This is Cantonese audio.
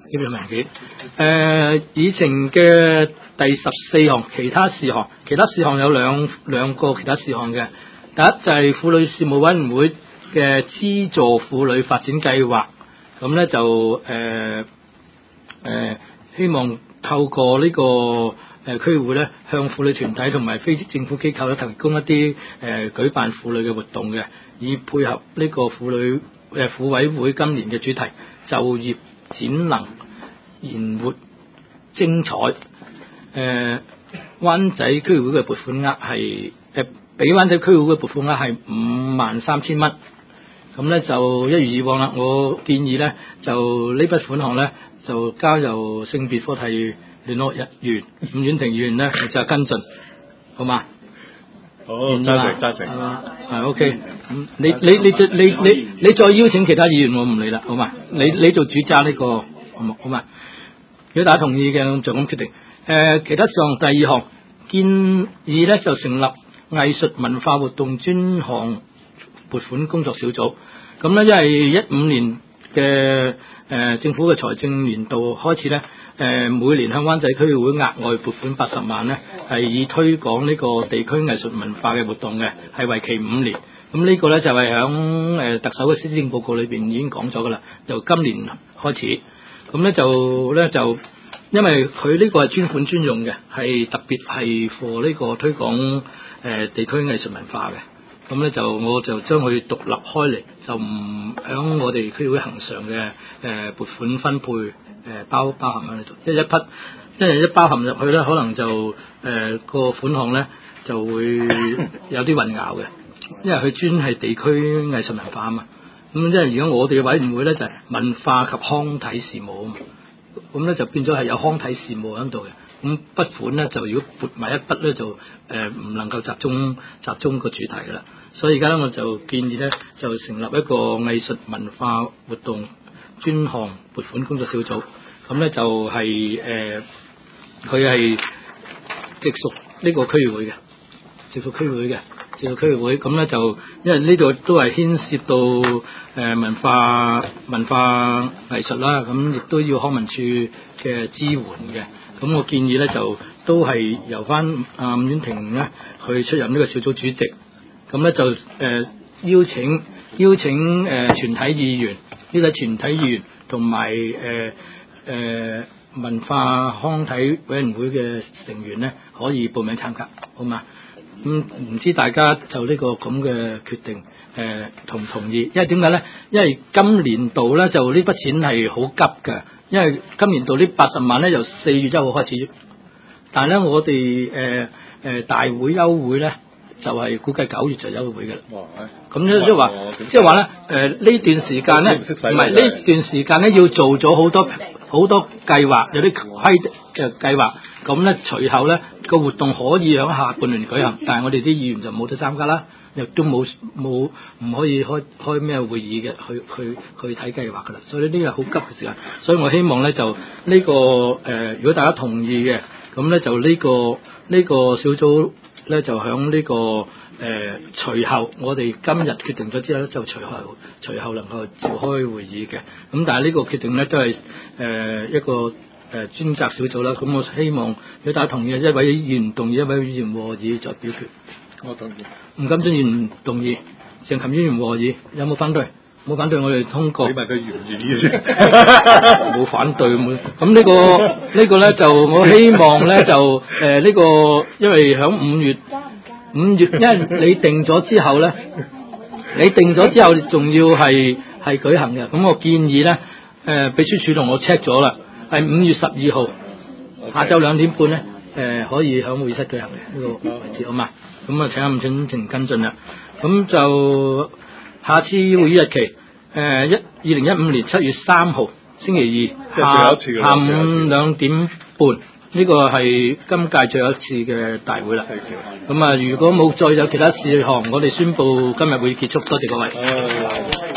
基本文件。議程嘅第14項其他事項有兩個其他事項嘅。第一就係婦女事務委員會嘅資助婦女發展計劃，咁咧就希望透過呢個區議會咧，向婦女團體同埋非政府機構咧提供一啲舉辦婦女嘅活動嘅，以配合呢個婦委會今年嘅主題就業展能延活精彩。灣仔區議會嘅撥款額係俾灣仔區議會嘅撥款額係53,000蚊。咁咧就一如以往啦，我建議咧就呢筆款項咧就交由性別課題聯絡員伍婉婷議員咧就跟進，好嘛？ 好，贊成。 係 OK。你再邀請其他議員，我唔理啦，好嘛？你做主揸呢個好嘛？如果大家同意嘅，就咁決定。其他上第二項建議咧就成立藝術文化活動專項撥款工作小組。咁咧，因為15年嘅政府嘅財政年度開始咧，每年向灣仔區議會額外撥款80萬咧，係以推廣呢個地區藝術文化嘅活動嘅，係為期5年。咁呢個咧就係響特首嘅施政報告裏邊已經講咗噶啦，由今年開始。咁咧就因為佢呢個係專款專用嘅，係特別係 for 呢個推廣地區藝術文化嘅。咁咧我就將佢獨立開嚟，就唔響我哋區議會恒常嘅撥款分配包含喺呢度，一包含入去咧，可能就個款項咧就會有啲混淆嘅，因為佢專係地區藝術文化啊嘛。咁因為如果我哋嘅委員會咧就係文化及康體事務啊嘛，咁咧就變咗係有康體事務喺度嘅。咁筆款咧就如果撥埋一筆咧就唔能夠集中個主題噶啦，所以而家咧我就建議咧就成立一個藝術文化活動專項撥款工作小組，咁咧就係佢係直屬呢個區議會嘅，直屬區議會，咁咧就因為呢度都係牽涉到文化藝術啦，咁亦都要康文署嘅支援嘅。咁我建議咧就都係由翻伍婉婷咧去出任呢個小組主席，咁咧就邀請全體議員，呢個全體議員同埋文化康體委員會嘅成員咧可以報名參加，好嘛？唔知大家就呢個咁嘅決定同唔同意？因為點解咧？因為今年度咧就呢筆錢係好急嘅。因為今年度呢80萬咧由4月1號開始，但係咧我哋大會休會咧就係估計9月就休會嘅啦。咁即係話咧呢段時間咧，唔係呢段時間咧要做咗好多計劃，有啲嘅計劃。咁咧隨後咧個活動可以喺下半年舉行，但係我哋啲議員就冇得參加啦，亦都唔可以開咩會議嘅去睇計劃噶啦，所以呢個係好急嘅時間，所以我希望咧就呢個如果大家同意嘅，咁咧就呢個小組咧就響呢個隨後我哋今日決定咗之後咧就隨後能夠召開會議嘅，咁但係呢個決定咧都係一個專責小組啦，咁我希望如果大家同意，一位議員同意，一位議員和議再表決。 我同意。 吳金津議員唔同意，鄭琴議員和議，有冇反對？冇反對，我哋通過。 你問佢願唔願意先？ 冇反對，咁呢個咧就我希望咧就呢個，因為響5月，因為你定咗之後咧，仲要係舉行嘅，咁我建議咧秘書處同我 check 咗啦，係5月12號下晝2點半咧可以響會議室舉行嘅呢個位置，好嘛？咁啊請阿伍婉婷跟進啦，咁就下次會議日期2015年7月3號星期二下午2點半，呢個係今屆最後一次嘅大會啦。咁啊，如果冇再有其他事項，我哋宣布今日會結束，多謝各位。